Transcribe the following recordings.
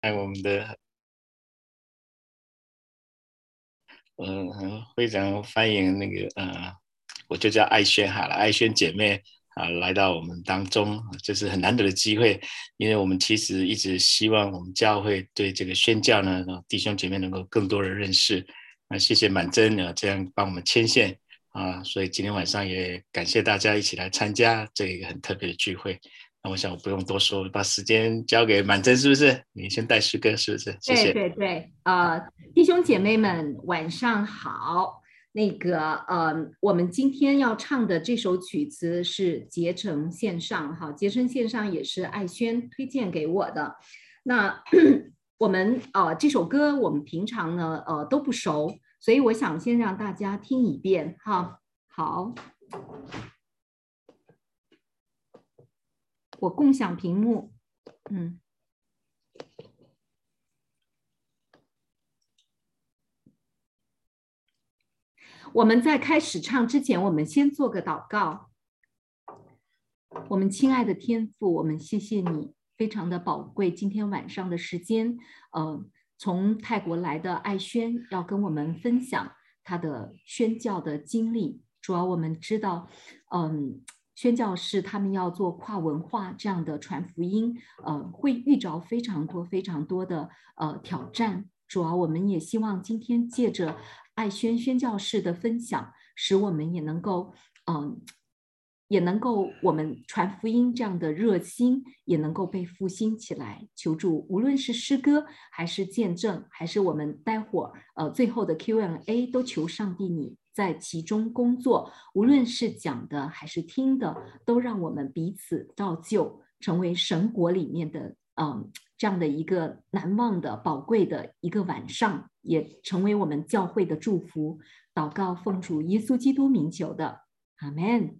爱我们的非常欢迎那个我就叫艾轩好了，艾轩姐妹来到我们当中，这是很难得的机会，因为我们其实一直希望我们教会对这个宣教呢，弟兄姐妹能够更多人认识。谢谢满珍这样帮我们牵线所以今天晚上也感谢大家一起来参加这一个很特别的聚会。那我想我不用多说，把时间交给满珍，是不是？你先带诗歌，是不是？谢谢。 对对对，弟兄姐妹们晚上好。我们今天要唱的这首曲子是结成线上，哈，结成线上也是艾轩推荐给我的。那我们这首歌我们平常呢都不熟，所以我想先让大家听一遍哈。好，我共享屏幕，我们在开始唱之前，我们先做个祷告。我们亲爱的天父，我们谢谢你非常的宝贵，今天晚上的时间，从泰国来的艾轩要跟我们分享他的宣教的经历。主要我们知道，宣教士他们要做跨文化这样的传福音，会遇着非常多的挑战。主要我们也希望今天借着艾轩宣教士的分享，使我们也能够我们传福音这样的热心也能够被复兴起来。求主无论是诗歌还是见证，还是我们待会儿最后的 Q&A， 都求上帝你在其中工作，无论是讲的还是听的，都让我们彼此造就，成为神国里面的这样的一个难忘的宝贵的一个晚上，也成为我们教会的祝福。祷告奉主耶稣基督名求的，阿们。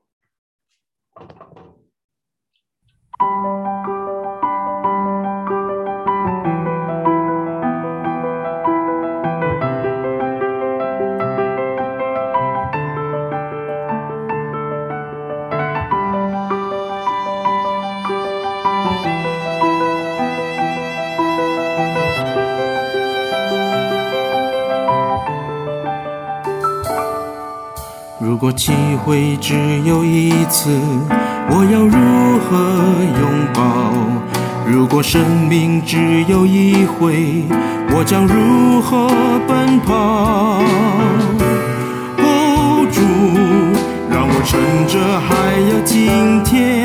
如果机会只有一次，我要如何拥抱？如果生命只有一回，我将如何奔跑？哦，主，让我趁着还有今天。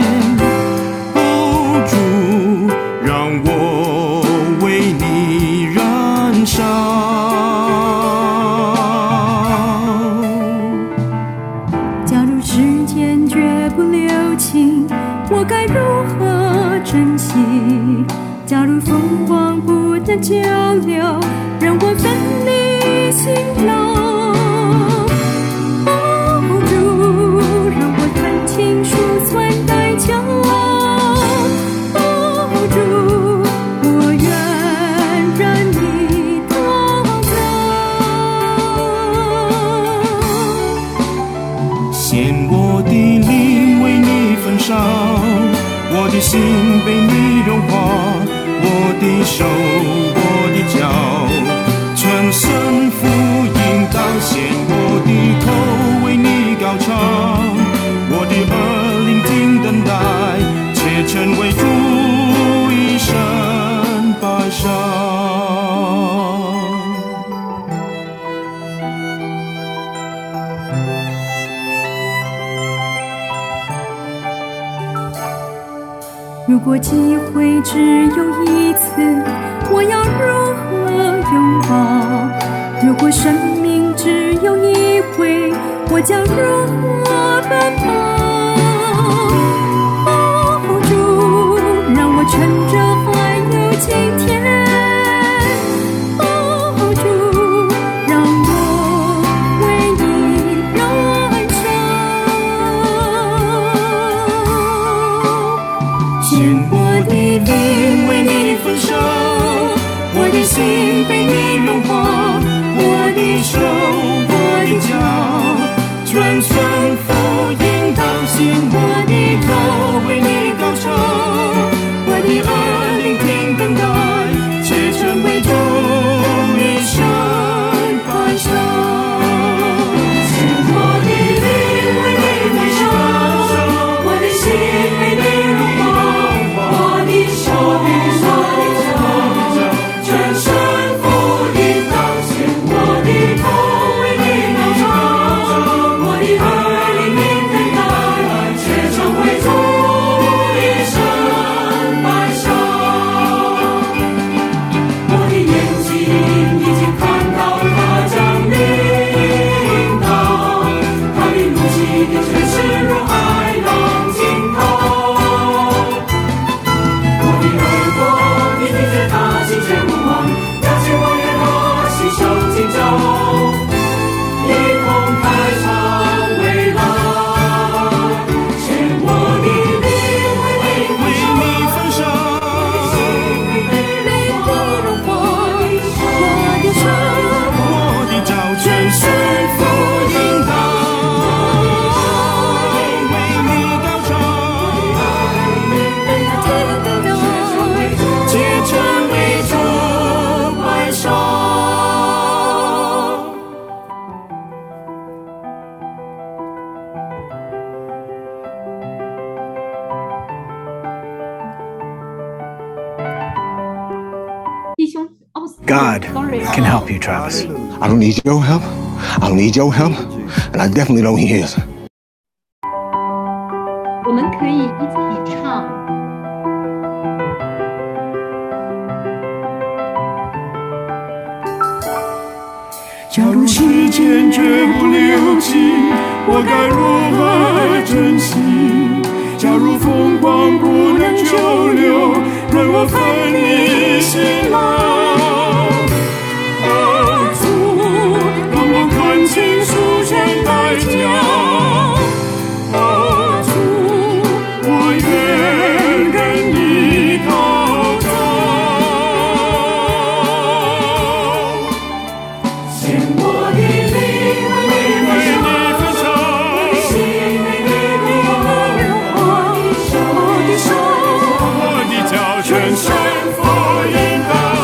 哦，主，让我为你燃烧。 我该如何珍惜？假如风光不能交流，让我分离辛劳。哦，主，让我看清数算代价。哦，主，我愿让你陶造。 献我的灵为你焚烧，我的心被你融化，我的手，我的脚，全身福音当献，我的口为你高唱，我的耳聆听等待，且成为主一生摆上。 如果机会只有一次，我要如何拥抱？如果生命只有一回，我将如何奔跑？哦，主，让我趁着还有今天。哦，主，让我为你燃烧。 献我的灵为你焚烧，我的心被你融化，我的手，我的脚，全身福音当行，我的口为你高唱，我的耳聆听等待， God can help you, Travis. I don't need your help. I don't need your help. And I definitely don't need his. 我们可以一起唱。 假如时间绝不留迹，我该如何珍惜？假如风光不能久留，任我分你辛劳。哦，主，让我看清赎权代价。哦，主，我愿跟你高照。献我的灵为你焚烧，心为你我的手，我的脚全身服引导。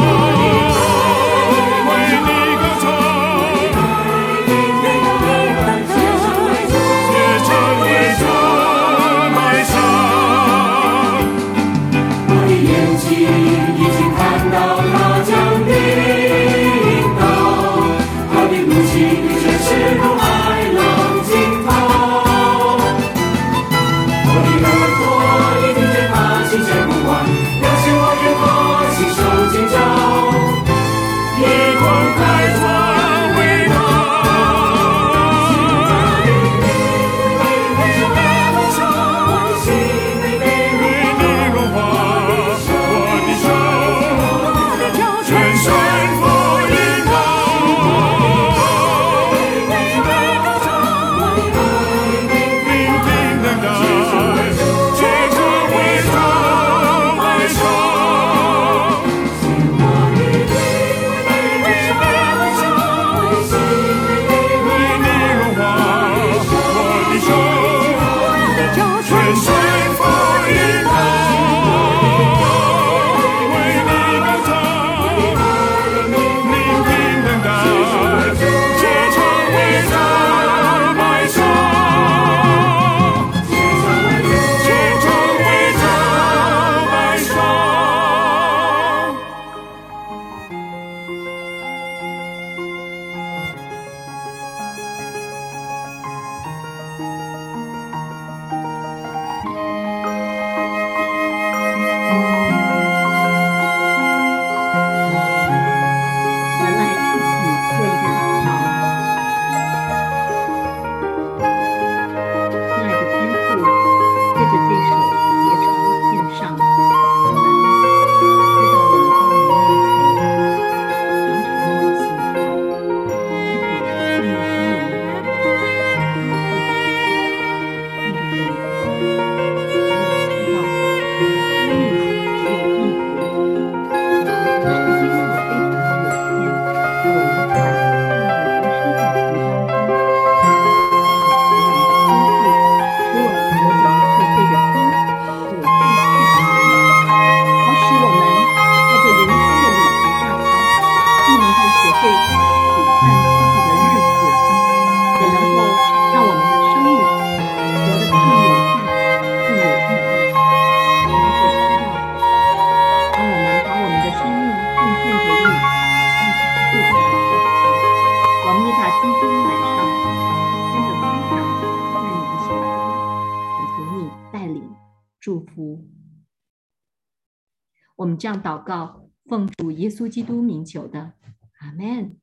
我们这样祷告，奉主耶稣基督名求的，阿们。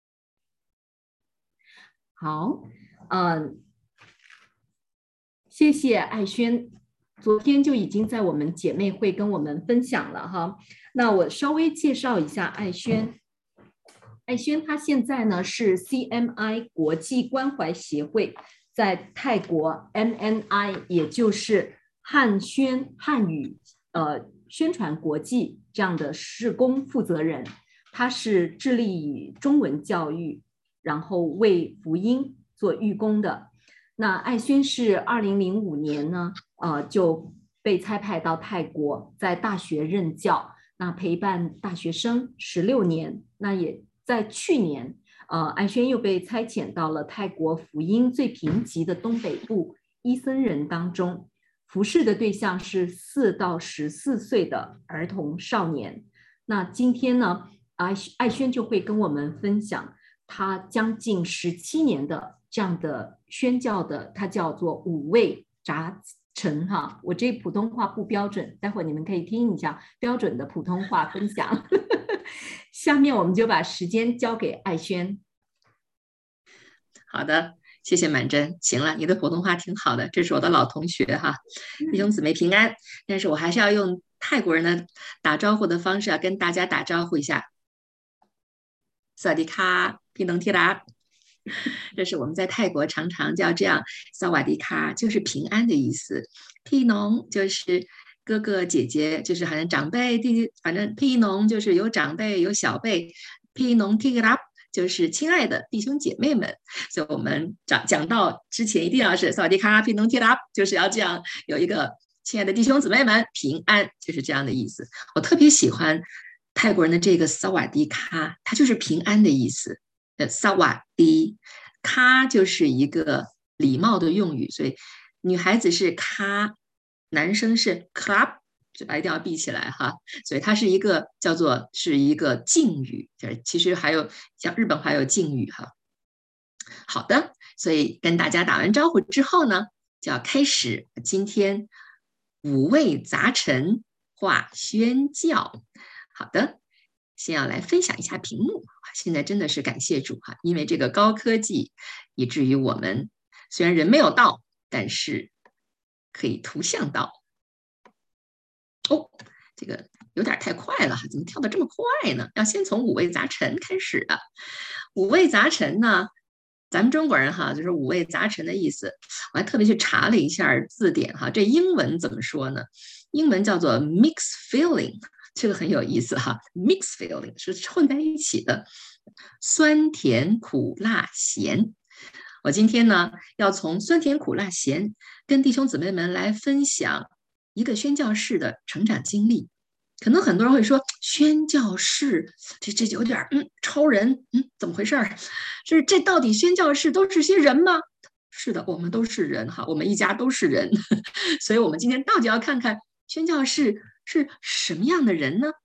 好，谢谢艾轩，昨天就已经在我们姐妹会跟我们分享了哈。那我稍微介绍一下艾轩。艾轩他现在呢是 CMI 国际关怀协会在泰国 MNI， 也就是汉语宣传国际这样的事工负责人，他是致力于中文教育，然后为福音做预工的。那艾轩是2005年呢，就被差派到泰国，在大学任教，那陪伴大学生16年。那也在去年，艾轩又被差遣到了泰国福音最贫瘠的东北部伊森人当中。服侍的对象是4到14岁的儿童少年。那今天呢， 爱轩就会跟我们分享他将近17年的这样的宣教的，他叫做五味杂陈哈。我这普通话不标准，待会儿你们可以听一下标准的普通话分享。下面我们就把时间交给爱轩。 好的，谢谢满珍。行了，你的普通话挺好的，这是我的老同学哈。弟兄姊妹平安，但是我还是要用泰国人的打招呼的方式，要跟大家打招呼一下。萨瓦迪卡，皮农提拉，这是我们在泰国常常叫这样。萨瓦迪卡就是平安的意思，皮农就是哥哥姐姐，就是好像长辈弟弟，反正皮农就是有长辈有小辈，皮农提拉就是亲爱的弟兄姐妹们。所以我们讲到之前一定要是萨瓦迪卡，皮农提拉，就是要这样有一个亲爱的弟兄姊妹们平安，就是这样的意思。我特别喜欢泰国人的这个萨瓦迪卡，它就是平安的意思。萨瓦迪卡就是一个礼貌的用语，所以女孩子是卡，男生是 club， 嘴巴一定要闭起来哈。所以它是一个叫做是一个敬语，其实还有像日本话有敬语哈。好的，所以跟大家打完招呼之后呢，就要开始今天五味杂陈话宣教。好的，先要来分享一下屏幕。现在真的是感谢主哈，因为这个高科技，以至于我们虽然人没有到，但是可以图像到。哦，这个有点太快了哈，怎么跳得这么快呢？要先从五味杂陈开始的。五味杂陈呢，咱们中国人哈，就是五味杂陈的意思。我还特别去查了一下字典哈，这英文怎么说呢？英文叫做 mixed feeling。这个很有意思哈 ，mixed feeling 是混在一起的，酸甜苦辣咸。我今天呢，要从酸甜苦辣咸跟弟兄姊妹们来分享一个宣教士的成长经历。可能很多人会说，宣教士这有点超人，怎么回事儿？这到底宣教士都是些人吗？是的，我们都是人哈，我们一家都是人，所以我们今天到底要看看宣教士是什么样的人呢？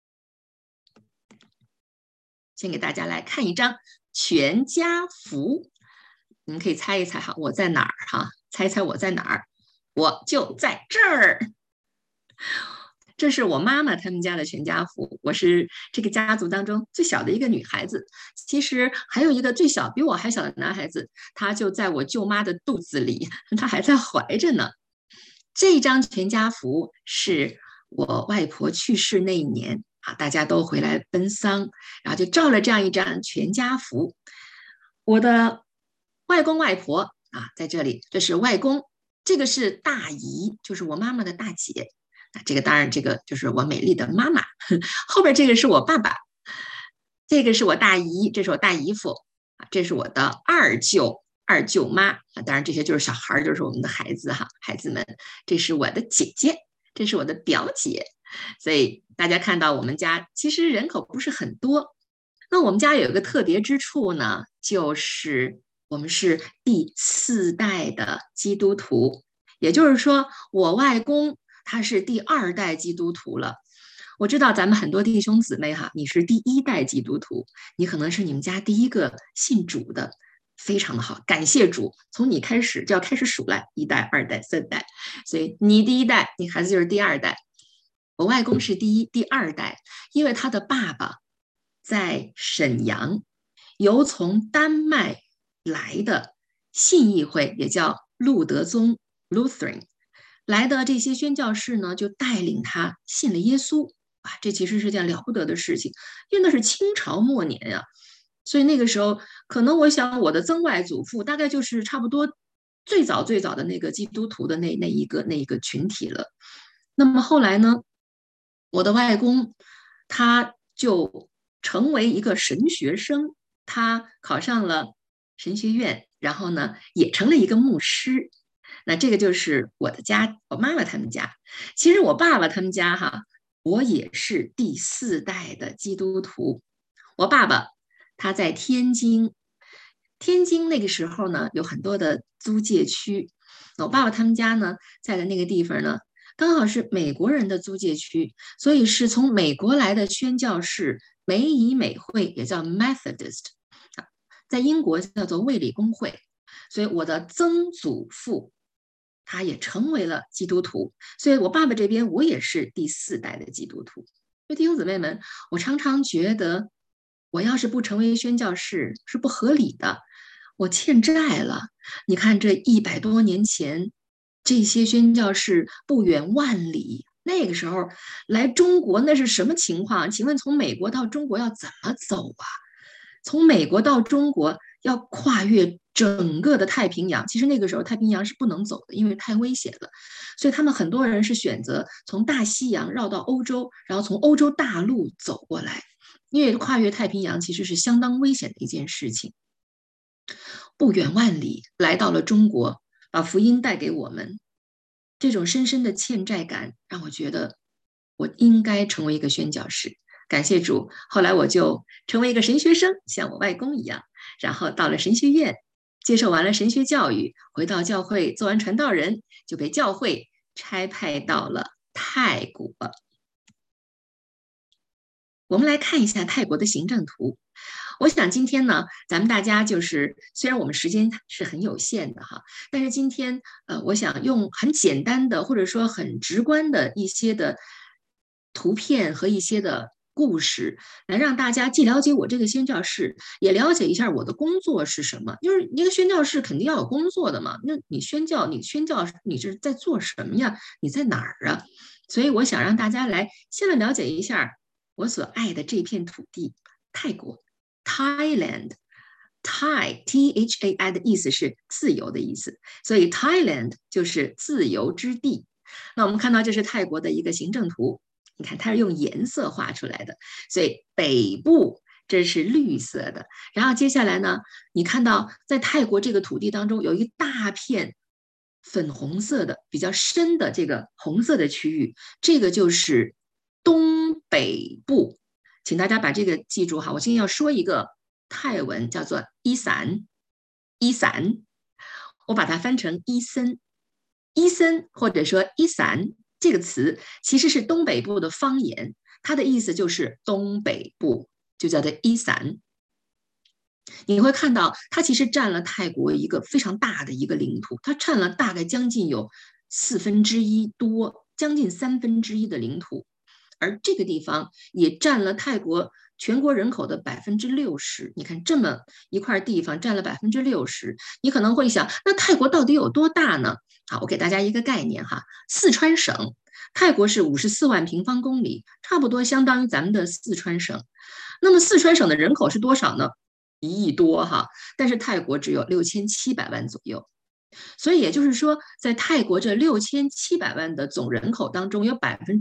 先给大家来看一张全家福，你们可以猜一猜哈，我在哪儿哈？猜一猜我在哪儿？我就在这儿。这是我妈妈他们家的全家福，我是这个家族当中最小的一个女孩子。其实还有一个最小比我还小的男孩子，他就在我舅妈的肚子里，他还在怀着呢。这张全家福是我外婆去世那一年啊，大家都回来奔丧，然后就照了这样一张全家福。我的外公外婆啊，在这里，这是外公，这个是大姨，就是我妈妈的大姐。这个当然，这个就是我美丽的妈妈。后边这个是我爸爸，这个是我大姨，这是我大姨夫啊，这是我的二舅妈啊。当然这些就是小孩，就是我们的孩子哈，孩子们。这是我的姐姐，这是我的表姐。所以大家看到我们家其实人口不是很多。那我们家有一个特别之处呢，就是我们是第4代的基督徒，也就是说我外公他是第2代基督徒了。我知道咱们很多弟兄姊妹哈，你是第1代基督徒，你可能是你们家第一个信主的，非常的好，感谢主，从你开始就要开始数来，1代、2代、3代，所以你第1代，你孩子就是第2代。我外公是第2代，因为他的爸爸在沈阳，由从丹麦来的信义会，也叫路德宗 Lutheran。来的这些宣教士呢，就带领他信了耶稣啊，这其实是件了不得的事情，因为那是清朝末年呀，所以那个时候，可能我想我的曾外祖父大概就是差不多最早的那个基督徒的那一个群体了。那么后来呢，我的外公他就成为一个神学生，他考上了神学院，然后呢也成了一个牧师。那这个就是我的家，我妈妈他们家。其实我爸爸他们家哈，我也是第4代的基督徒。我爸爸他在天津那个时候呢，有很多的租界区。我爸爸他们家呢，在的那个地方呢， 刚好是美国人的租界区，所以是从美国来的宣教士美以美会，也叫 Methodist， 在英国叫做卫理公会。所以我的曾祖父他也成为了基督徒，所以我爸爸这边我也是第4代的基督徒。所以弟兄姊妹们，我常常觉得我要是不成为宣教士是不合理的，我欠债了。你看这100多年前，这些宣教士不远万里，那个时候来中国那是什么情况？请问从美国到中国要怎么走啊？从美国到中国要跨越整个的太平洋，其实那个时候太平洋是不能走的，因为太危险了，所以他们很多人是选择从大西洋绕到欧洲，然后从欧洲大陆走过来，因为跨越太平洋其实是相当危险的一件事情。不远万里来到了中国，把福音带给我们，这种深深的欠债感让我觉得我应该成为一个宣教士。感谢主，后来我就成为一个神学生，像我外公一样，然后到了神学院，接受完了神学教育，回到教会做完传道人，就被教会差派到了泰国。我们来看一下泰国的行政图。我想今天呢，咱们大家就是虽然我们时间是很有限的哈，但是今天我想用很简单的或者说很直观的一些的图片和一些的故事，来让大家既了解我这个宣教士，也了解一下我的工作是什么。就是一个宣教士肯定要有工作的嘛，那你宣教你是在做什么呀？你在哪儿啊？所以我想让大家来先来了解一下我所爱的这片土地——泰国 （Thailand）。Thai T-H-A-I 的意思是自由的意思，所以 Thailand 就是自由之地。那我们看到这是泰国的一个行政图。你看它是用颜色画出来的，所以北部这是绿色的，然后接下来呢，你看到在泰国这个土地当中有一大片粉红色的比较深的这个红色的区域，这个就是东北部。请大家把这个记住哈，我今天要说一个泰文叫做伊散，我把它翻成伊森或者说伊散。这个词其实是东北部的方言，它的意思就是东北部，就叫做伊散。你会看到它其实占了泰国一个非常大的一个领土，它占了大概将近有1/4多，将近1/3的领土，而这个地方也占了泰国全国人口的60%。你看这么一块地方占了60%，你可能会想，那泰国到底有多大呢？好，我给大家一个概念哈，四川省，泰国是54万平方公里，差不多相当于咱们的四川省。那么四川省的人口是多少呢？1亿多哈，但是泰国只有6700万左右。所以也就是说，在泰国这6700万的总人口当中，有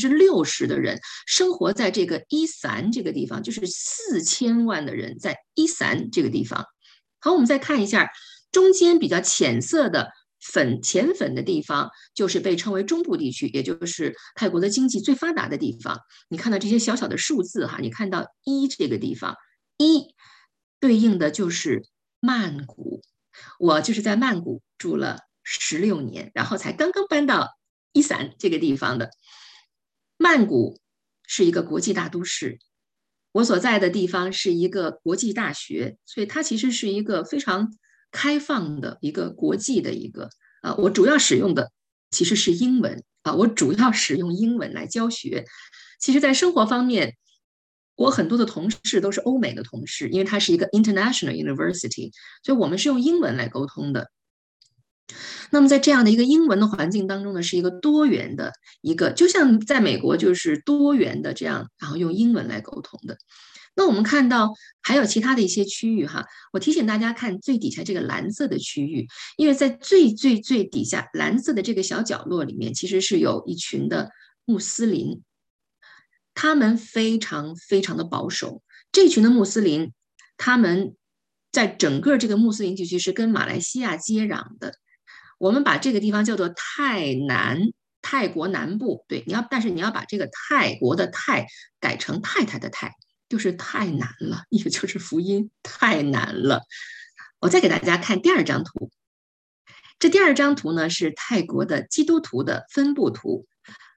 60%的人生活在这个伊散这个地方，就是4000万的人在伊散这个地方。好，我们再看一下中间比较浅色的浅粉的地方，就是被称为中部地区，也就是泰国的经济最发达的地方。你看到这些小小的数字哈，你看到1这个地方，1对应的就是曼谷。我就是在曼谷住了16年，然后才刚刚搬到伊散这个地方的。曼谷是一个国际大都市，我所在的地方是一个国际大学，所以它其实是一个非常开放的一个国际的一个我主要使用的其实是英文我主要使用英文来教学。其实在生活方面，我很多的同事都是欧美的同事，因为它是一个 international university， 所以我们是用英文来沟通的。那么在这样的一个英文的环境当中呢，是一个多元的一个，就像在美国就是多元的这样，然后用英文来沟通的。那我们看到还有其他的一些区域哈，我提醒大家看最底下这个蓝色的区域，因为在最底下蓝色的这个小角落里面，其实是有一群的穆斯林，他们非常非常的保守。这群的穆斯林，他们在整个这个穆斯林地区是跟马来西亚接壤的。我们把这个地方叫做泰国南部，对，但是你要把这个泰国的泰改成太太的太，就是太难了，也就是福音太难了。我再给大家看第2张图，这第2张图呢是泰国的基督徒的分布图。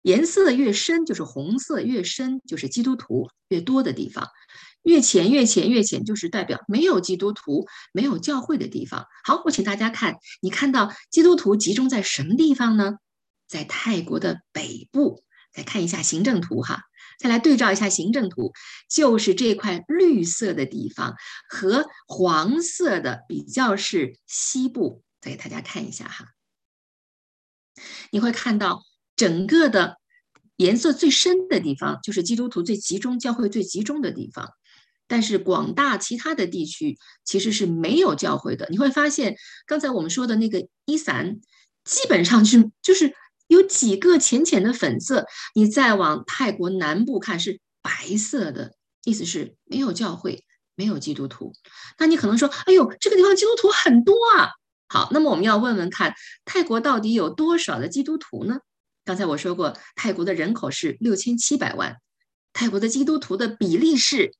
颜色越深就是红色，越深就是基督徒越多的地方，越浅越浅越浅就是代表没有基督徒、没有教会的地方。好，我请大家看，你看到基督徒集中在什么地方呢？在泰国的北部。再看一下行政图哈，再来对照一下行政图，就是这块绿色的地方和黄色的比较是西部。再给大家看一下哈，你会看到整个的颜色最深的地方就是基督徒最集中、教会最集中的地方，但是广大其他的地区其实是没有教会的。你会发现刚才我们说的那个伊散基本上就是有几个浅浅的粉色，你再往泰国南部看是白色的，意思是没有教会，没有基督徒。那你可能说，哎呦，这个地方基督徒很多啊。好，那么我们要问问看，泰国到底有多少的基督徒呢？刚才我说过，泰国的人口是6700万，泰国的基督徒的比例是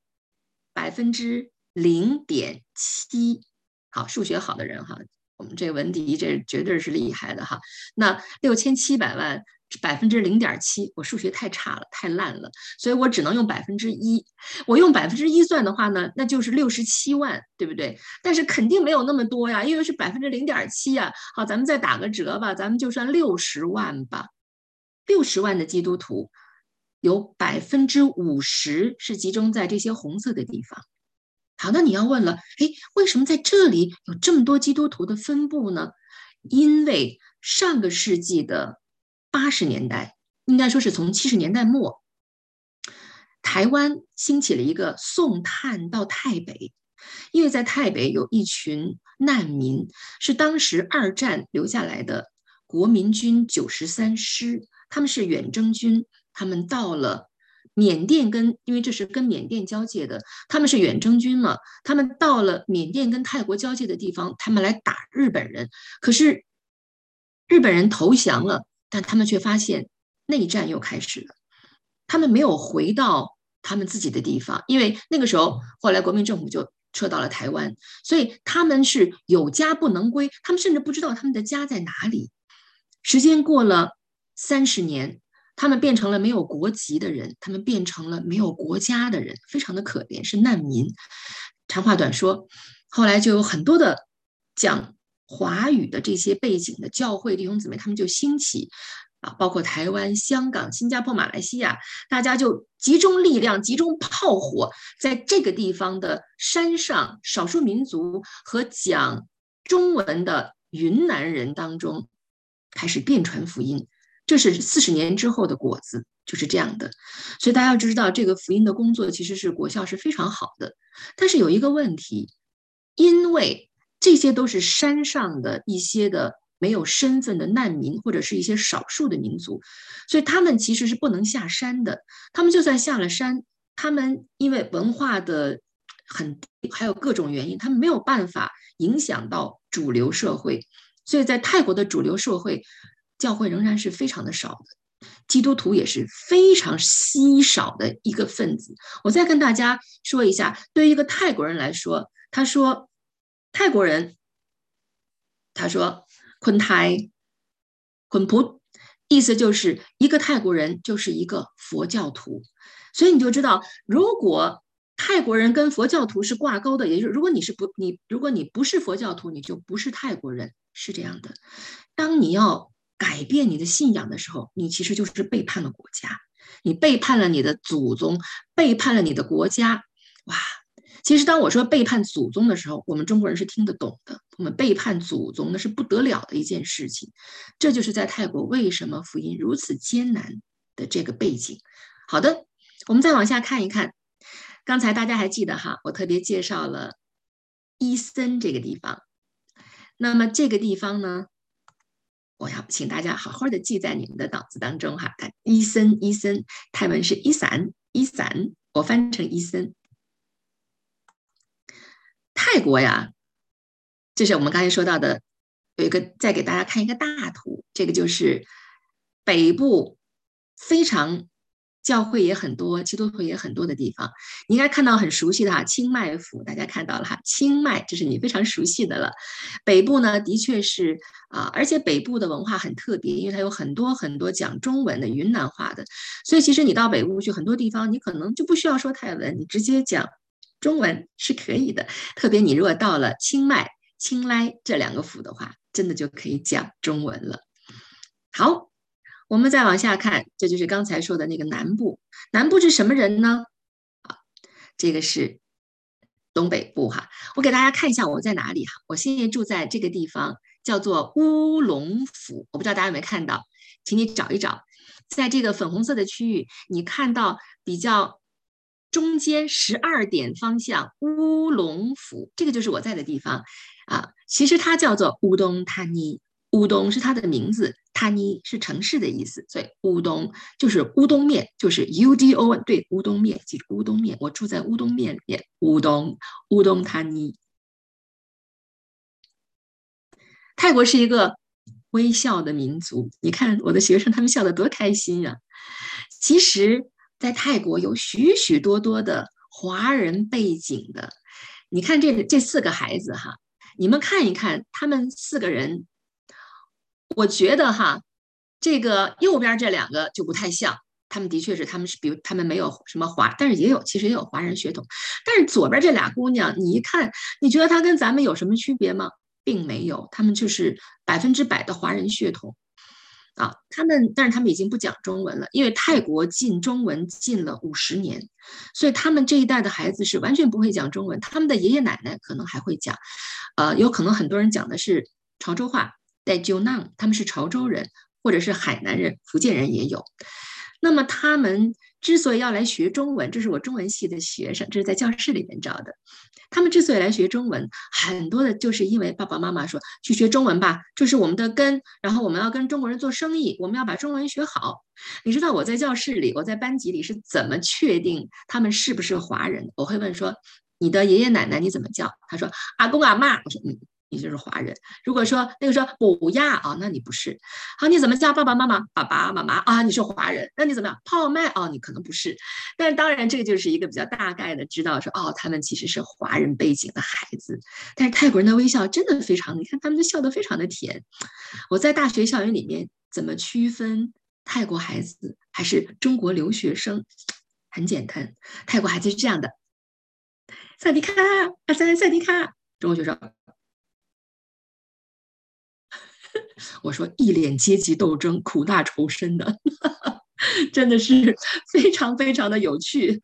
0.7%。好，数学好的人哈，我们这个文迪这绝对是厉害的哈。那6700万0.7%，我数学太差了，太烂了，所以我只能用1%。我用1%算的话呢，那就是67万，对不对？但是肯定没有那么多呀，因为是0.7%呀。好，咱们再打个折吧，咱们就算60万吧。60万的基督徒，有50%是集中在这些红色的地方。好，那你要问了，为什么在这里有这么多基督徒的分布呢？因为上个世纪的80年代，应该说是从70年代末，台湾兴起了一个送炭到泰北，因为在泰北有一群难民，是当时2战留下来的国民军93师，他们是远征军，他们到了缅甸因为这是跟缅甸交界的，他们是远征军嘛，他们到了缅甸跟泰国交界的地方，他们来打日本人，可是日本人投降了，但他们却发现内战又开始了，他们没有回到他们自己的地方，因为那个时候后来国民政府就撤到了台湾，所以他们是有家不能归，他们甚至不知道他们的家在哪里。时间过了30年，他们变成了没有国籍的人，他们变成了没有国家的人，非常的可怜，是难民。长话短说，后来就有很多的讲华语的这些背景的教会弟兄姊妹，他们就兴起啊，包括台湾、香港、新加坡、马来西亚，大家就集中力量、集中炮火，在这个地方的山上少数民族和讲中文的云南人当中开始遍传福音。这是40年之后的果子，就是这样的。所以大家要知道，这个福音的工作其实是果效是非常好的。但是有一个问题，因为这些都是山上的一些的没有身份的难民，或者是一些少数的民族，所以他们其实是不能下山的。他们就算下了山，他们因为文化的很低，还有各种原因，他们没有办法影响到主流社会。所以在泰国的主流社会，教会仍然是非常的少的，基督徒也是非常稀少的一个分子。我再跟大家说一下，对于一个泰国人来说，他说泰国人，他说昆泰昆普，意思就是一个泰国人就是一个佛教徒。所以你就知道，如果泰国人跟佛教徒是挂钩的，也就是如果你不是佛教徒，你就不是泰国人，是这样的。当你要改变你的信仰的时候，你其实就是背叛了国家，你背叛了你的祖宗，背叛了你的国家。哇，其实当我说背叛祖宗的时候，我们中国人是听得懂的。我们背叛祖宗那是不得了的一件事情，这就是在泰国为什么福音如此艰难的这个背景。好的，我们再往下看一看。刚才大家还记得哈，我特别介绍了伊森这个地方。那么这个地方呢，我要请大家好好的记在你们的脑子当中哈。伊森，泰文是伊散，我翻成伊森。泰国呀，这是我们刚才说到的，有一个再给大家看一个大图，这个就是北部非常教会也很多，基督徒也很多的地方。你应该看到很熟悉的哈，清迈府，大家看到了哈，清迈这是你非常熟悉的了。北部呢，的确是而且北部的文化很特别，因为它有很多很多讲中文的云南话的，所以其实你到北部去很多地方，你可能就不需要说泰文，你直接讲中文是可以的。特别你如果到了清迈、清莱这2个府的话，真的就可以讲中文了。好，我们再往下看，这就是刚才说的那个南部。南部是什么人呢？这个是东北部哈。我给大家看一下我在哪里哈。我现在住在这个地方，叫做乌龙府。我不知道大家有没有看到，请你找一找，在这个粉红色的区域，你看到比较中间12点方向乌龙府，这个就是我在的地方其实它叫做乌东塔尼，乌东是它的名字，塔尼是城市的意思，所以乌东就是乌冬面，就是 UDO， 对，乌冬面，记住乌冬面，我住在乌冬面里面，乌东塔尼。泰国是一个微笑的民族，你看我的学生他们笑得多开心呀！其实在泰国有许许多多的华人背景的，你看这4个孩子哈，你们看一看他们4个人，我觉得哈，这个右边这2个就不太像，他们的确是比如他们没有什么但是其实也有华人血统，但是左边这俩姑娘，你一看，你觉得她跟咱们有什么区别吗？并没有，他们就是100%的华人血统但是他们已经不讲中文了，因为泰国禁中文禁了50年，所以他们这一代的孩子是完全不会讲中文，他们的爷爷奶奶可能还会讲，有可能很多人讲的是潮州话，在九南他们是潮州人，或者是海南人、福建人也有。那么他们之所以要来学中文，这是我中文系的学生，这是在教室里面找的。他们之所以来学中文，很多的就是因为爸爸妈妈说去学中文吧，这是我们的根，然后我们要跟中国人做生意，我们要把中文学好。你知道我在教室里，我在班级里是怎么确定他们是不是华人？我会问说，你的爷爷奶奶你怎么叫？他说阿公阿嬷。我说你就是华人。如果说那个说ปู่呀那你不是。好，你怎么叫爸爸妈妈？爸爸妈妈你是华人。那你怎么样？泡麦你可能不是。但是当然这个就是一个比较大概的知道说他们其实是华人背景的孩子。但是泰国人的微笑真的非常，你看他们就笑得非常的甜。我在大学校园里面怎么区分泰国孩子还是中国留学生？很简单，泰国孩子是这样的，萨迪卡，萨迪卡，中国学生。我说一脸阶级斗争、苦大仇深的，真的是非常非常的有趣。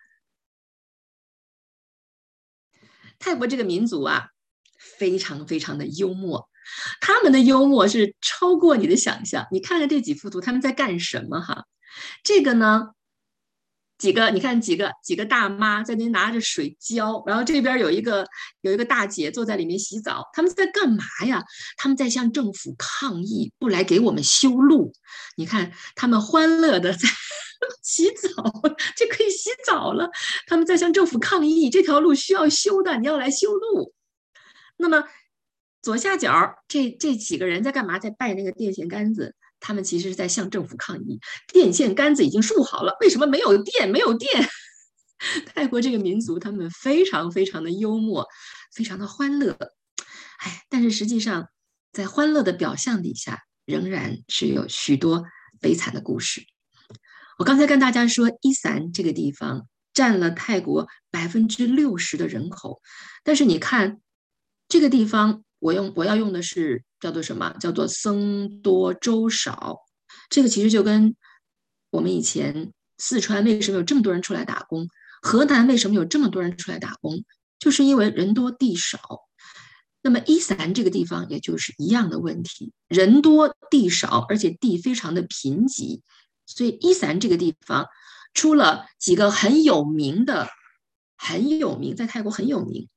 泰国这个民族非常非常的幽默，他们的幽默是超过你的想象。你看看这几幅图，他们在干什么哈？这个呢，你看几个大妈在那拿着水浇，然后这边有一个大姐坐在里面洗澡，他们在干嘛呀？他们在向政府抗议，不来给我们修路。你看他们欢乐的在洗澡，就可以洗澡了。他们在向政府抗议，这条路需要修的，你要来修路。那么左下角这几个人在干嘛？在拜那个电线杆子。他们其实是在向政府抗议，电线杆子已经竖好了，为什么没有电？没有电！泰国这个民族，他们非常非常的幽默，非常的欢乐。但是实际上，在欢乐的表象底下，仍然是有许多悲惨的故事。我刚才跟大家说，伊散这个地方占了泰国60%的人口，但是你看这个地方，我要用的是叫做什么？叫做僧多粥少。这个其实就跟我们以前四川为什么有这么多人出来打工，河南为什么有这么多人出来打工，就是因为人多地少。那么伊散这个地方也就是一样的问题，人多地少，而且地非常的贫瘠，所以伊散这个地方出了几个很有名，在泰国很有名。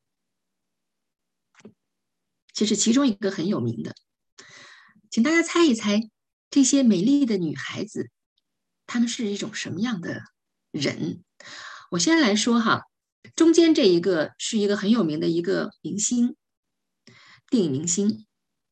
这是其中一个很有名的，请大家猜一猜，这些美丽的女孩子，她们是一种什么样的人？我先来说哈，中间这一个是一个很有名的一个明星，电影明星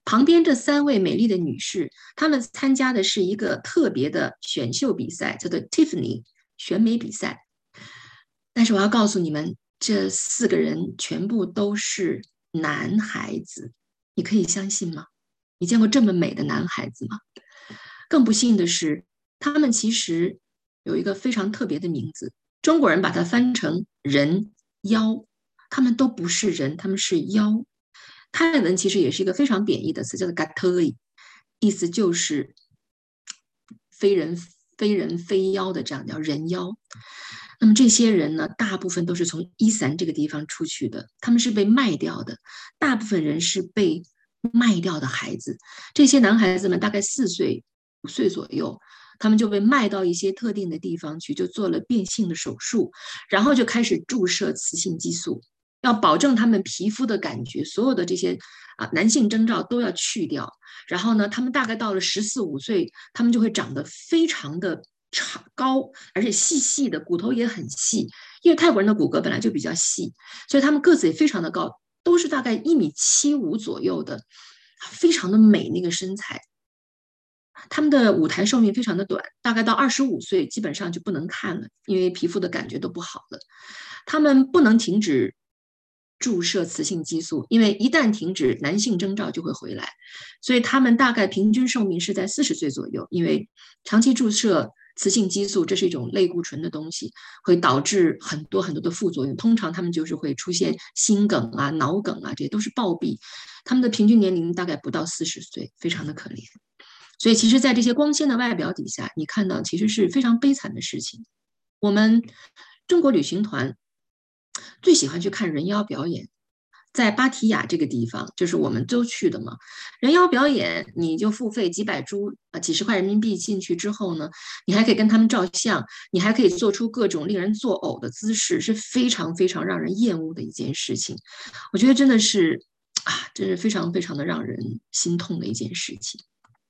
旁边这3位美丽的女士，她们参加的是一个特别的选秀比赛，叫做 Tiffany 选美比赛。但是我要告诉你们，这4个人全部都是男孩子，你可以相信吗？你见过这么美的男孩子吗？更不幸的是，他们其实有一个非常特别的名字，中国人把它翻成人妖，他们都不是人，他们是妖。泰文其实也是一个非常贬义的词，叫做 Gatoi， 意思就是非人非妖的，这样叫人妖。那么这些人呢，大部分都是从伊散这个地方出去的，他们是被卖掉的，大部分人是被卖掉的孩子。这些男孩子们大概4岁5岁左右，他们就被卖到一些特定的地方去，就做了变性的手术，然后就开始注射雌性激素，要保证他们皮肤的感觉，所有的这些男性征兆都要去掉。然后呢，他们大概到了14、15岁，他们就会长得非常的高，而且细细的，骨头也很细，因为泰国人的骨骼本来就比较细，所以他们个子也非常的高，都是大概1.75米左右的，非常的美那个身材。他们的舞台寿命非常的短，大概到25岁基本上就不能看了，因为皮肤的感觉都不好了。他们不能停止注射雌性激素，因为一旦停止，男性征兆就会回来，所以他们大概平均寿命是在40岁左右。因为长期注射雌性激素，这是一种类固醇的东西，会导致很多很多的副作用，通常他们就是会出现心梗啊、脑梗啊，这些都是暴毙。他们的平均年龄大概不到40岁，非常的可怜。所以其实在这些光鲜的外表底下，你看到其实是非常悲惨的事情。我们中国旅行团最喜欢去看人妖表演，在芭提雅这个地方，就是我们都去的嘛。人妖表演你就付费几百铢几十块人民币进去之后呢，你还可以跟他们照相，你还可以做出各种令人作呕的姿势，是非常非常让人厌恶的一件事情。我觉得真的是真是非常非常的让人心痛的一件事情。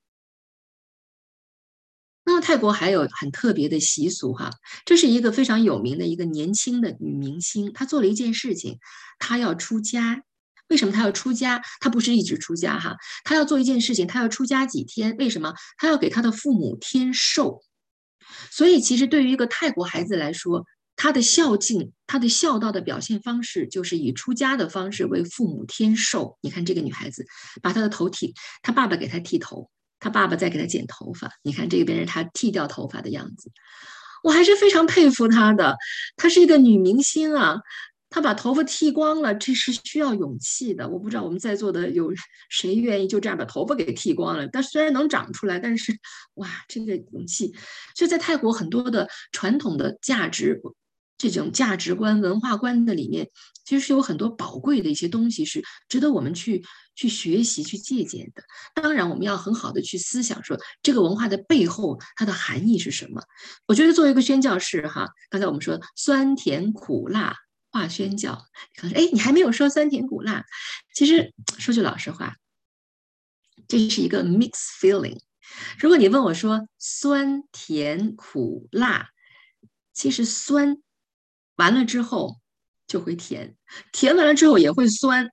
那么泰国还有很特别的习俗哈，这是一个非常有名的一个年轻的女明星，她做了一件事情，她要出家。为什么她要出家？她不是一直出家哈，她要做一件事情，她要出家几天？为什么？她要给她的父母添寿。所以其实对于一个泰国孩子来说，他的孝敬，他的孝道的表现方式，就是以出家的方式为父母添寿。你看这个女孩子，把她的头剃，她爸爸给她剃头，她爸爸在给她剪头发，你看这边是她剃掉头发的样子。我还是非常佩服她的，她是一个女明星啊，她把头发剃光了，这是需要勇气的。我不知道我们在座的有谁愿意就这样把头发给剃光了，但虽然能长出来，但是哇，这个勇气。所以在泰国很多的传统的价值，这种价值观、文化观的里面，其实是有很多宝贵的一些东西是值得我们去学习、去借鉴的。当然，我们要很好的去思想说这个文化的背后它的含义是什么。我觉得作为一个宣教士哈，刚才我们说酸甜苦辣化宣教，可能你还没有说酸甜苦辣。其实说句老实话，这是一个 mixed feeling。如果你问我说酸甜苦辣，其实酸完了之后就会甜，甜完了之后也会酸。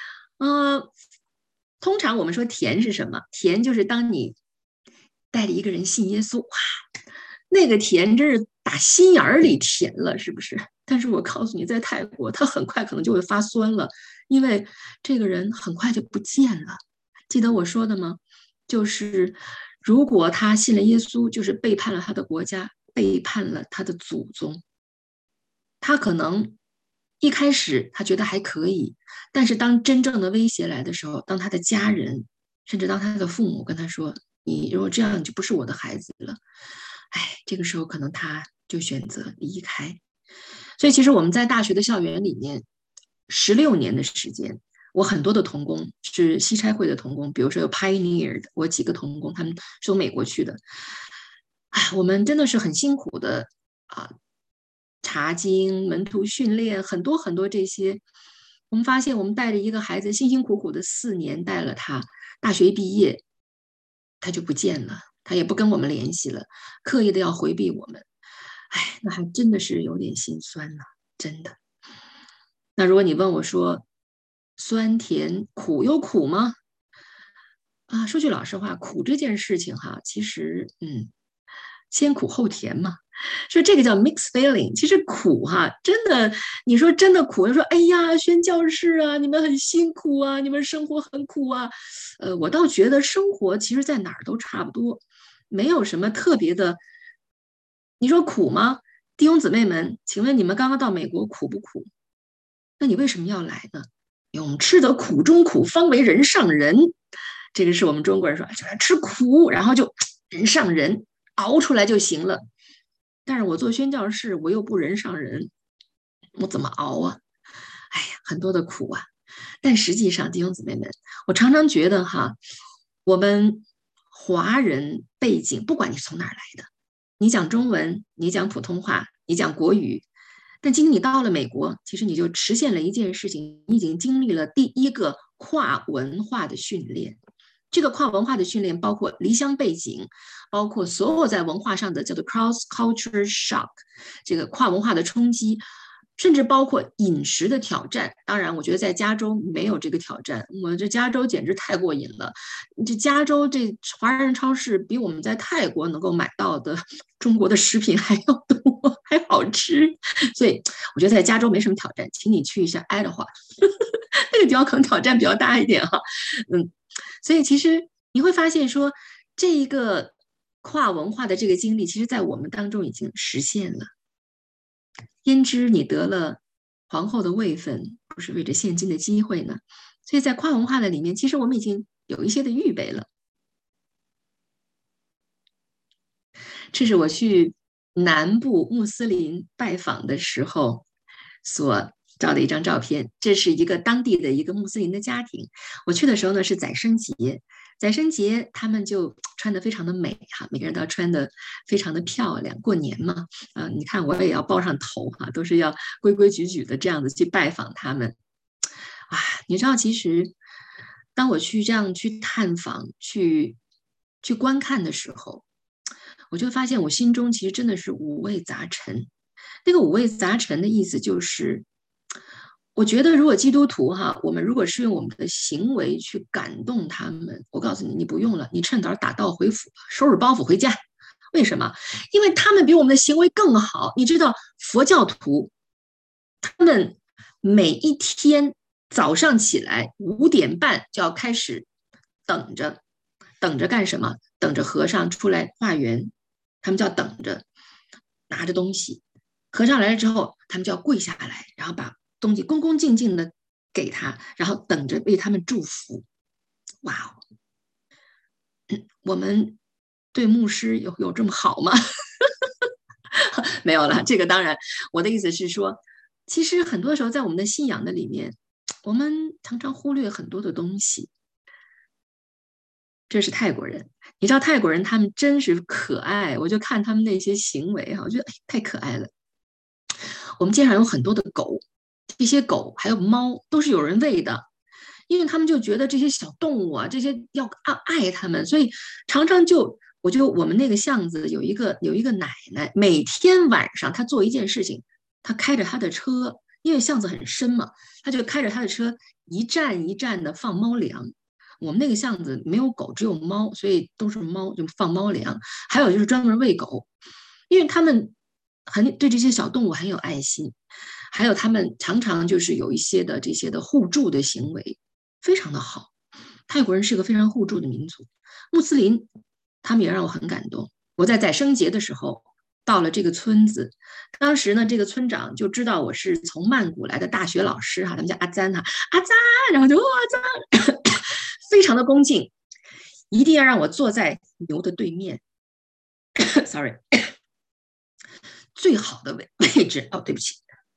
通常我们说甜是什么？甜就是当你带着一个人信耶稣，哇，那个甜真是打心眼里甜了，是不是？但是我告诉你，在泰国，他很快可能就会发酸了，因为这个人很快就不见了。记得我说的吗？就是如果他信了耶稣，就是背叛了他的国家，背叛了他的祖宗。他可能一开始他觉得还可以，但是当真正的威胁来的时候，当他的家人，甚至当他的父母跟他说，你如果这样，你就不是我的孩子了，这个时候可能他就选择离开。所以其实我们在大学的校园里面16年的时间，我很多的同工是西差会的同工，比如说有 Pioneer 的，我几个同工他们是从美国去的，我们真的是很辛苦的查经、门徒训练，很多很多这些。我们发现我们带着一个孩子辛辛苦苦的4年带了他，大学毕业他就不见了，他也不跟我们联系了，刻意的要回避我们。那还真的是有点心酸呢，真的。那如果你问我说酸甜苦有苦吗？ 啊，说句老实话，苦这件事情哈，其实先苦后甜嘛。说这个叫 mixed feeling， 其实苦哈，真的，你说真的苦，说哎呀，宣教士啊，你们很辛苦啊，你们生活很苦啊。我倒觉得生活其实在哪儿都差不多，没有什么特别的。你说苦吗？弟兄姊妹们，请问你们刚刚到美国苦不苦？那你为什么要来呢？因为我们吃得苦中苦，方为人上人。这个是我们中国人说，吃苦，然后就人上人，熬出来就行了。但是我做宣教士，我又不人上人，我怎么熬啊？哎呀，很多的苦啊！但实际上，弟兄姊妹们，我常常觉得哈，我们华人背景，不管你是从哪儿来的，你讲中文，你讲普通话，你讲国语，但今天你到了美国，其实你就实现了一件事情，你已经经历了第一个跨文化的训练。这个跨文化的训练包括离乡背景，包括所有在文化上的叫做 cross culture shock， 这个跨文化的冲击，甚至包括饮食的挑战。当然，我觉得在加州没有这个挑战，我这加州简直太过瘾了。这加州这华人超市比我们在泰国能够买到的中国的食品还要多，还好吃。所以我觉得在加州没什么挑战，请你去一下爱德华，那个地方可能挑战比较大一点哈。所以其实你会发现说，这一个跨文化的这个经历，其实在我们当中已经实现了。焉知你得了皇后的位分，不是为着现今的机会呢？所以在跨文化的里面，其实我们已经有一些的预备了。这是我去南部穆斯林拜访的时候所照的一张照片，这是一个当地的一个穆斯林的家庭。我去的时候呢是宰牲节，宰牲节他们就穿得非常的美哈，每个人都要穿得非常的漂亮，过年嘛，你看我也要包上头哈，都是要规规矩矩的这样子去拜访他们。啊，你知道其实当我去这样去探访、去观看的时候，我就发现我心中其实真的是五味杂陈。那个五味杂陈的意思就是，我觉得如果基督徒哈，我们如果是用我们的行为去感动他们，我告诉你，你不用了，你趁早打道回府，收拾包袱回家。为什么？因为他们比我们的行为更好。你知道佛教徒，他们每一天早上起来5点半就要开始等着干什么？等着和尚出来化缘，他们就要等着，拿着东西。和尚来了之后，他们就要跪下来，然后把东西恭恭敬敬的给他，然后等着为他们祝福。哇哦，我们对牧师有这么好吗？没有了，这个当然，我的意思是说，其实很多时候在我们的信仰的里面，我们常常忽略很多的东西。这是泰国人，你知道泰国人他们真是可爱，我就看他们那些行为我觉得太可爱了。我们街上有很多的狗，这些狗还有猫都是有人喂的，因为他们就觉得这些小动物啊，这些要爱他们，所以常常我们那个巷子有一个奶奶，每天晚上她做一件事情，她开着她的车，因为巷子很深嘛，她就开着她的车一站一站的放猫粮。我们那个巷子没有狗，只有猫，所以都是猫，就放猫粮。还有就是专门喂狗，因为他们对这些小动物很有爱心，还有他们常常就是有一些的这些的互助的行为，非常的好。泰国人是个非常互助的民族，穆斯林他们也让我很感动。我在宰牲节的时候到了这个村子，当时呢这个村长就知道我是从曼谷来的大学老师他们叫阿赞阿赞，然后就阿赞非常的恭敬，一定要让我坐在牛的对面sorry 最好的位置对不起，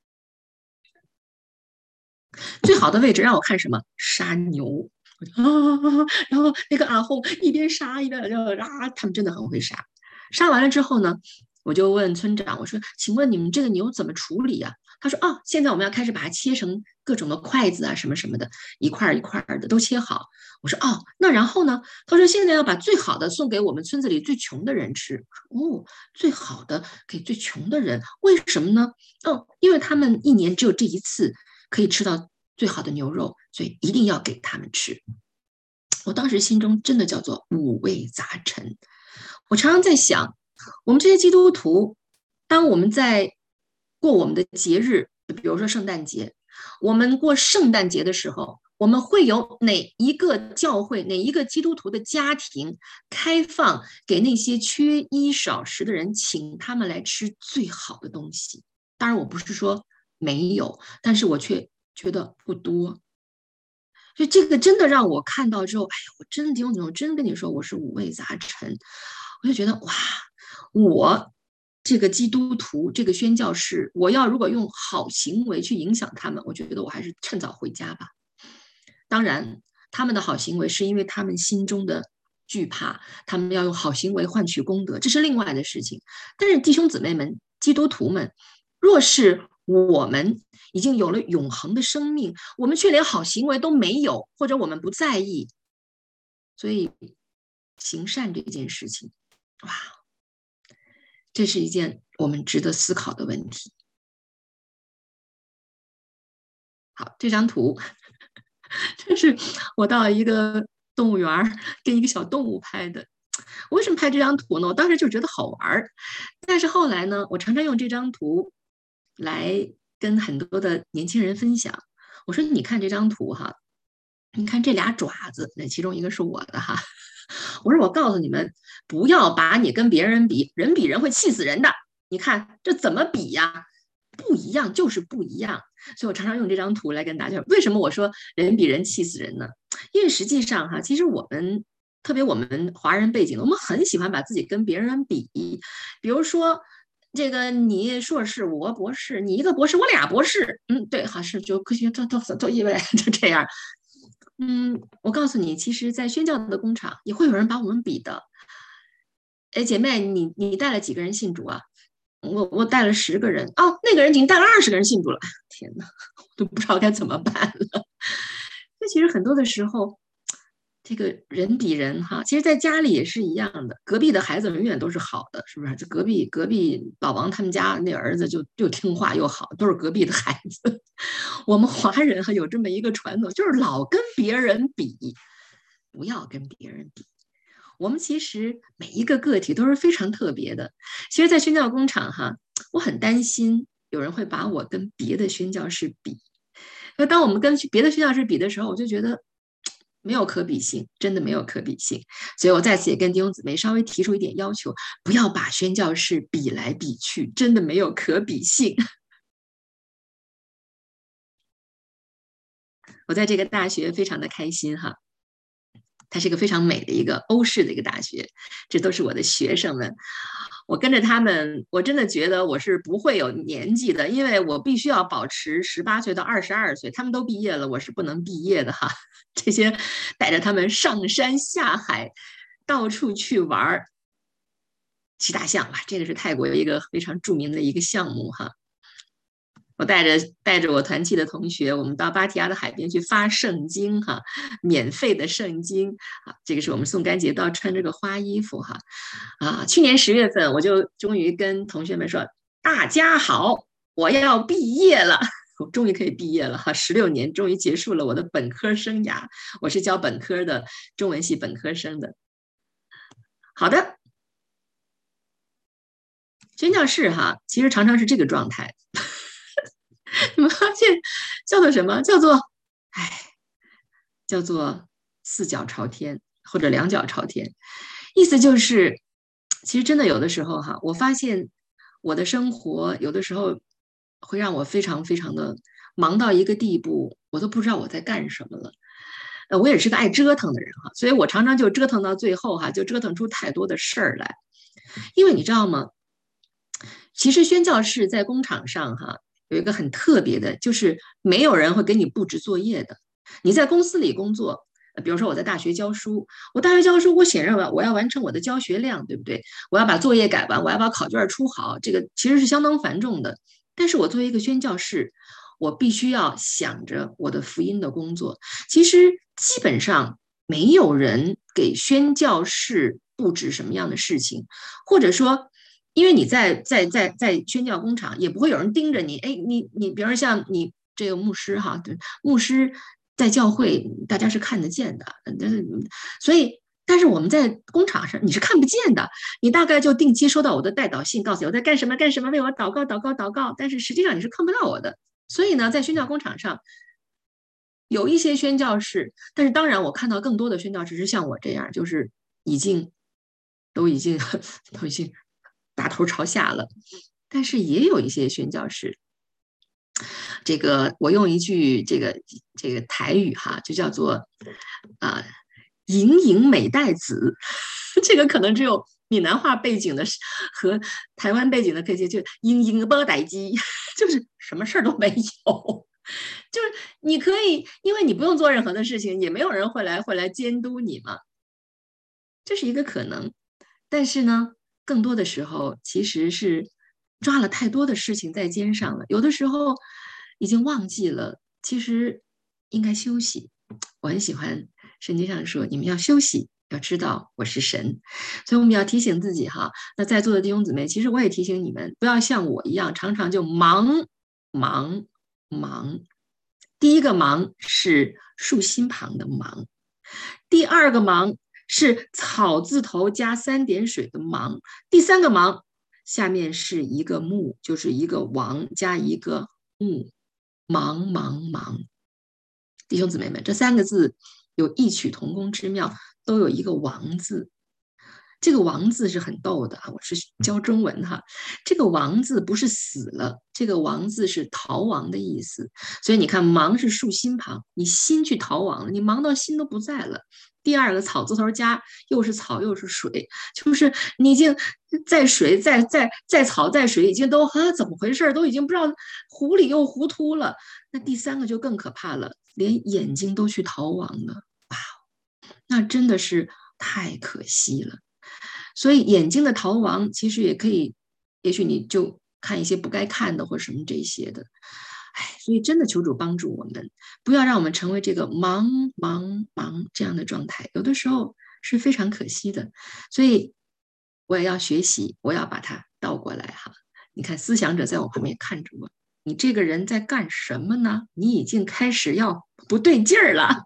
最好的位置让我看什么？杀牛然后那个阿后一边杀一边他们真的很会杀。杀完了之后呢，我就问村长，我说请问你们这个牛怎么处理啊？他说现在我们要开始把它切成各种的筷子什么什么的，一块一块的都切好。我说那然后呢？他说现在要把最好的送给我们村子里最穷的人吃。最好的给最穷的人，为什么呢？因为他们一年只有这一次可以吃到最好的牛肉，所以一定要给他们吃。 我当时心中真的叫做五味杂陈。我常常在想，我们这些基督徒，当我们在过我们的节日，比如说圣诞节，我们过圣诞节的时候，我们会有哪一个教会、哪一个基督徒的家庭开放给那些缺衣少食的人，请他们来吃最好的东西？当然，我不是说没有，但是我却觉得不多。所以这个真的让我看到之后，哎呀，我真的弟兄姊妹，我真跟你说，我是五味杂陈。我就觉得哇，我这个基督徒，这个宣教士，我要如果用好行为去影响他们，我觉得我还是趁早回家吧。当然，他们的好行为是因为他们心中的惧怕，他们要用好行为换取功德，这是另外的事情。但是弟兄姊妹们，基督徒们，若是我们已经有了永恒的生命，我们却连好行为都没有，或者我们不在意，所以行善这件事情，哇，这是一件我们值得思考的问题。好，这张图，这是我到一个动物园跟一个小动物拍的。我为什么拍这张图呢？我当时就觉得好玩，但是后来呢，我常常用这张图来跟很多的年轻人分享。我说你看这张图哈，你看这俩爪子，那其中一个是我的哈。我说我告诉你们，不要把你跟别人比，人比人会气死人的。你看这怎么比呀？不一样就是不一样。所以我常常用这张图来跟大家，为什么我说人比人气死人呢？因为实际上哈，其实我们特别我们华人背景，我们很喜欢把自己跟别人比。比如说这个你硕士，我博士，你一个博士，我俩博士，对，好是就科学都因为就这样。我告诉你，其实，在宣教的工厂也会有人把我们比的。哎，姐妹，你带了几个人信主啊？我带了10个人。哦，那个人已经带了20个人信主了。天哪，我都不知道该怎么办了。那其实很多的时候，这个人比人哈，其实在家里也是一样的。隔壁的孩子永远都是好的，是不是？这隔壁老王他们家那儿子就听话又好，都是隔壁的孩子。我们华人哈有这么一个传统，就是老跟别人比，不要跟别人比。我们其实每一个个体都是非常特别的。其实，在宣教工厂哈，我很担心有人会把我跟别的宣教士比。那当我们跟别的宣教士比的时候，我就觉得没有可比性，真的没有可比性。所以我在此也跟弟兄姊妹稍微提出一点要求，不要把宣教士比来比去，真的没有可比性。我在这个大学非常的开心哈，它是一个非常美的一个欧式的一个大学，这都是我的学生们。我跟着他们，我真的觉得我是不会有年纪的，因为我必须要保持18岁到22岁，他们都毕业了，我是不能毕业的哈。这些带着他们上山下海，到处去玩，骑大象吧，这个是泰国一个非常著名的一个项目哈。我带着我团契的同学，我们到芭提雅的海边去发圣经哈，免费的圣经啊，这个是我们送干节都要穿这个花衣服哈。去年10月份我就终于跟同学们说，大家好，我要毕业了，我终于可以毕业了哈，16年终于结束了我的本科生涯，我是教本科的，中文系本科生的。好的，宣教士哈，其实常常是这个状态。你们发现叫做什么？叫做4脚朝天或者2脚朝天，意思就是，其实真的有的时候哈，我发现我的生活有的时候会让我非常非常的忙到一个地步，我都不知道我在干什么了。我也是个爱折腾的人哈，所以我常常就折腾到最后哈，就折腾出太多的事儿来。因为你知道吗？其实宣教士在工厂上哈，有一个很特别的，就是没有人会给你布置作业的。你在公司里工作，比如说我在大学教书，我显然我要完成我的教学量，对不对？我要把作业改完，我要把考卷出好，这个其实是相当繁重的。但是我作为一个宣教士，我必须要想着我的福音的工作。其实基本上没有人给宣教士布置什么样的事情，或者说，因为你在宣教工厂，也不会有人盯着你。哎，你比如像你这个牧师哈，对，牧师在教会大家是看得见的，所以但是我们在工厂上你是看不见的，你大概就定期收到我的代祷信，告诉我在干什么干什么，为我祷告祷告祷告，但是实际上你是看不到我的。所以呢，在宣教工厂上有一些宣教士，但是当然我看到更多的宣教士是像我这样，就是都已经大头朝下了，但是也有一些宣教士。这个我用一句这个台语哈，就叫做盈盈美代子，这个可能只有闽南话背景的和台湾背景的可以就盈盈波代基，就是什么事儿都没有，就是你可以，因为你不用做任何的事情，也没有人会来监督你嘛，这是一个可能。但是呢，更多的时候其实是抓了太多的事情在肩上了，有的时候已经忘记了，其实应该休息。我很喜欢圣经上说，你们要休息，要知道我是神。所以我们要提醒自己哈，那在座的弟兄姊妹，其实我也提醒你们，不要像我一样，常常就忙。第一个忙是竖心旁的忙，第二个忙是草字头加3点水的忙，第三个忙下面是一个木，就是一个王加一个木，忙。弟兄姊妹们，这3个字有异曲同工之妙，都有一个王字。这个王字是很逗的，我是教中文哈。这个王字不是死了，这个王字是逃亡的意思。所以你看，忙是竖心旁，你心去逃亡了，你忙到心都不在了。第二个草字头加又是草又是水，就是你已经在水在草在水，已经都怎么回事，都已经不知道糊里又糊涂了。那第三个就更可怕了，连眼睛都去逃亡了，哇，那真的是太可惜了。所以眼睛的逃亡其实也可以，也许你就看一些不该看的或什么这些的，所以真的求主帮助我们，不要让我们成为这个忙这样的状态，有的时候是非常可惜的。所以我也要学习，我要把它倒过来哈。你看思想者在我旁边看着我，你这个人在干什么呢？你已经开始要不对劲儿了。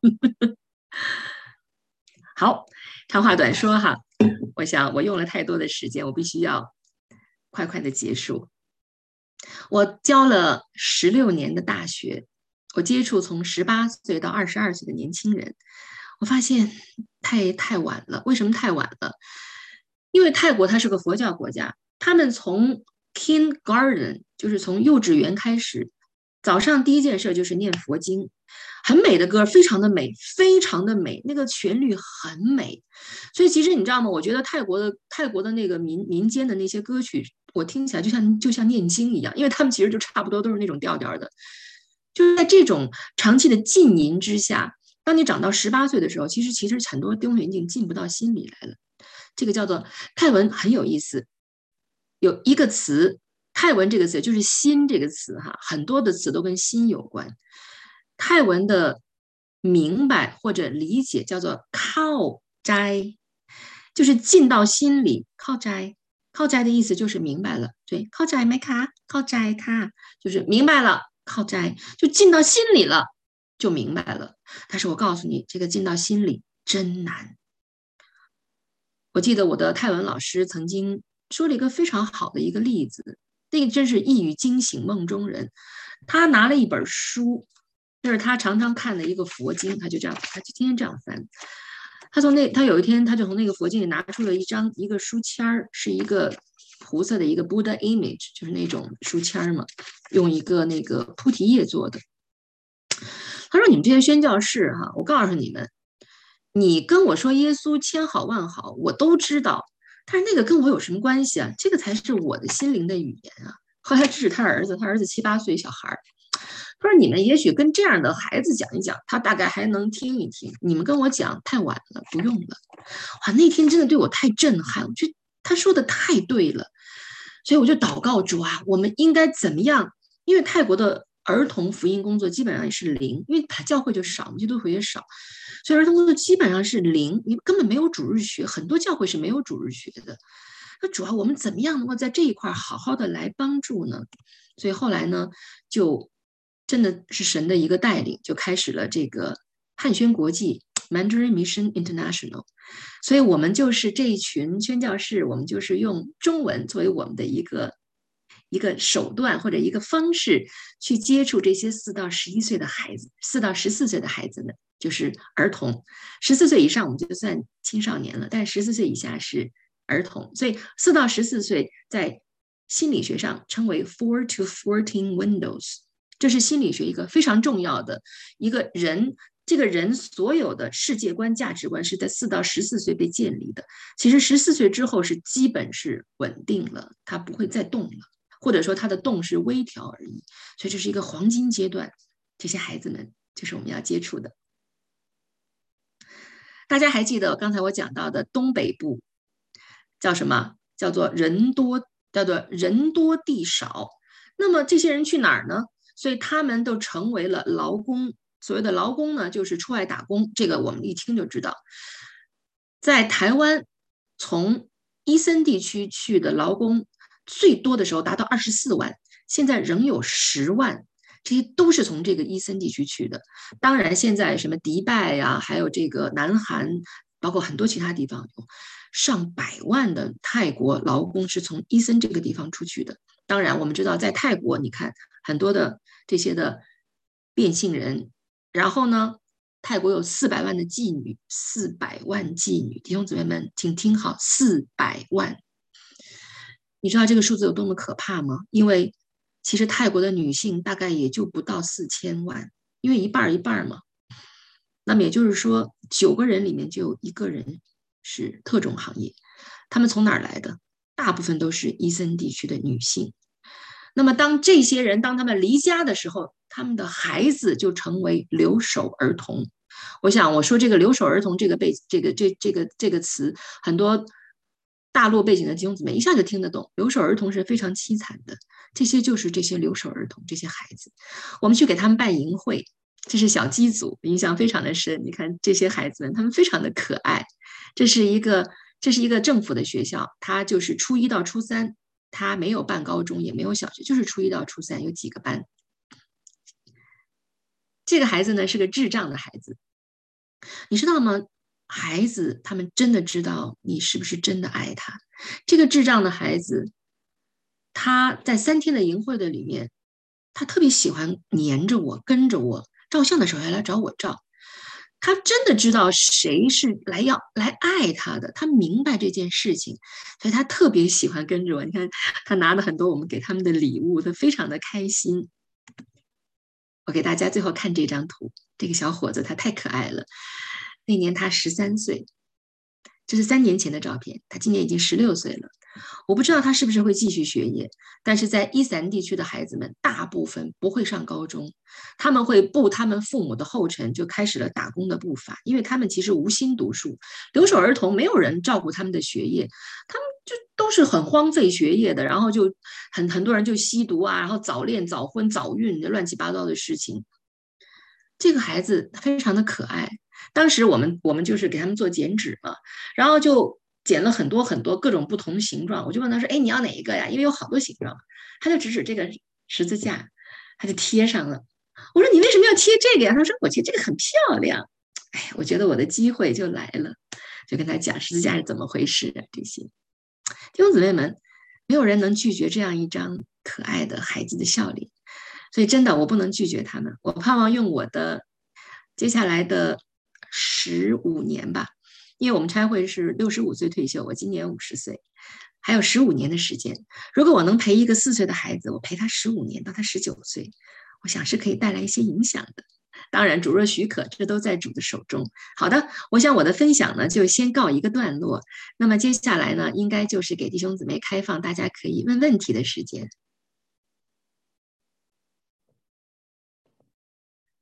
好，长话短说哈，我想我用了太多的时间，我必须要快快的结束。我教了16年的大学，我接触从18岁到22岁的年轻人，我发现太晚了。为什么太晚了？因为泰国它是个佛教国家，他们从 kindergarten 就是从幼稚园开始，早上第一件事就是念佛经，很美的歌，非常的美，那个旋律很美。所以其实你知道吗？我觉得泰国的那个民间的那些歌曲，我听起来就像念经一样，因为他们其实就差不多都是那种调调的。就是在这种长期的浸淫之下，当你长到18岁的时候，其实很多东西已经进不到心里来了。这个叫做泰文很有意思，有一个词，泰文这个词就是心这个词哈，很多的词都跟心有关。泰文的明白或者理解叫做靠斋，就是进到心里。靠斋的意思就是明白了，对，靠斋没卡，靠斋卡就是明白了，靠斋就进到心里了，就明白了。但是我告诉你，这个进到心里真难。我记得我的泰文老师曾经说了一个非常好的一个例子，那个真是一语惊醒梦中人。他拿了一本书，就是他常常看的一个佛经，他就天天这样翻。他有一天他就从那个佛经里拿出了一个书签儿，是一个菩萨的一个 Buddha image， 就是那种书签嘛，用一个那个菩提叶做的。他说：“你们这些宣教士哈，我告诉你们，你跟我说耶稣千好万好，我都知道，但是那个跟我有什么关系啊？这个才是我的心灵的语言啊。”后来指他儿子7、8岁小孩，他说：“你们也许跟这样的孩子讲一讲，他大概还能听一听。你们跟我讲太晚了，不用了。”哇，那天真的对我太震撼，我觉得他说的太对了，所以我就祷告主啊，我们应该怎么样？因为泰国的儿童福音工作基本上也是0，因为教会就少，基督徒也少，所以儿童工作基本上是0，你根本没有主日学，很多教会是没有主日学的。那主要我们怎么样能够在这一块好好的来帮助呢？所以后来呢，就真的是神的一个带领，就开始了这个汉宣国际 Mandarin Mission International。所以我们就是这一群宣教士，我们就是用中文作为我们的一个手段或者一个方式，去接触这些4到11岁的孩子，4到14岁的孩子们，就是儿童。14岁以上我们就算青少年了，但14岁以下是儿童。所以4到14岁在心理学上称为 4 to 14 windows， 这是心理学一个非常重要的一个人。这个人所有的世界观、价值观是在4到14岁被建立的。其实14岁之后是基本是稳定了，他不会再动了，或者说他的动是微调而已。所以这是一个黄金阶段，这些孩子们就是我们要接触的。大家还记得刚才我讲到的东北部叫什么？叫做人多地少。那么这些人去哪儿呢？所以他们都成为了劳工。所谓的劳工呢，就是出外打工，这个我们一听就知道。在台湾，从伊森地区去的劳工最多的时候达到24万，现在仍有10万，这些都是从这个伊森地区去的。当然，现在什么迪拜呀，还有这个南韩，包括很多其他地方，有上百万的泰国劳工是从伊森这个地方出去的。当然，我们知道在泰国，你看很多的这些的变性人。然后呢，泰国有400万的妓女，400万妓女，弟兄姊妹们，请听好，400万。你知道这个数字有多么可怕吗？因为其实泰国的女性大概也就不到4000万，因为一半一半嘛。那么也就是说，9个人里面就有1个人是特种行业。他们从哪儿来的？大部分都是伊森地区的女性。那么当这些人当他们离家的时候，他们的孩子就成为留守儿童。我想我说这个留守儿童这个词，很多大陆背景的弟兄姊妹一下就听得懂。留守儿童是非常凄惨的，这些就是这些留守儿童，这些孩子，我们去给他们办营会，这是小鸡组，印象非常的深。你看这些孩子们，他们非常的可爱。这是一个政府的学校，它就是初1到初3。他没有办高中，也没有小学，就是初1到初3有几个班。这个孩子呢是个智障的孩子，你知道吗？孩子他们真的知道你是不是真的爱他。这个智障的孩子，他在3天的营会的里面，他特别喜欢黏着我，跟着我，照相的时候还来找我照。他真的知道谁是来爱他的，他明白这件事情，所以他特别喜欢跟着我。你看他拿了很多我们给他们的礼物，他非常的开心。我给大家最后看这张图，这个小伙子他太可爱了。那年他13岁，这是3年前的照片，他今年已经16岁了。我不知道他是不是会继续学业，但是在伊斯兰地区的孩子们大部分不会上高中，他们会步他们父母的后尘，就开始了打工的步伐，因为他们其实无心读书。留守儿童没有人照顾他们的学业，他们就都是很荒废学业的，然后就很多人就吸毒啊，然后早恋早婚早孕，乱七八糟的事情。这个孩子非常的可爱，当时我们就是给他们做剪纸嘛，然后就剪了很多各种不同形状。我就问他说，哎，你要哪一个呀？因为有好多形状。他就指这个十字架，他就贴上了。我说你为什么要贴这个呀？他说我觉得这个很漂亮。哎，我觉得我的机会就来了，就跟他讲十字架是怎么回事啊。这些弟兄姊妹们，没有人能拒绝这样一张可爱的孩子的笑脸，所以真的我不能拒绝他们。我盼望用我的接下来的15年吧，因为我们差会是65岁退休，我今年50岁，还有15年的时间。如果我能陪一个4岁的孩子，我陪他15年到他19岁，我想是可以带来一些影响的。当然主若许可，这都在主的手中。好的，我想我的分享呢就先告一个段落，那么接下来呢应该就是给弟兄姊妹开放大家可以问问题的时间。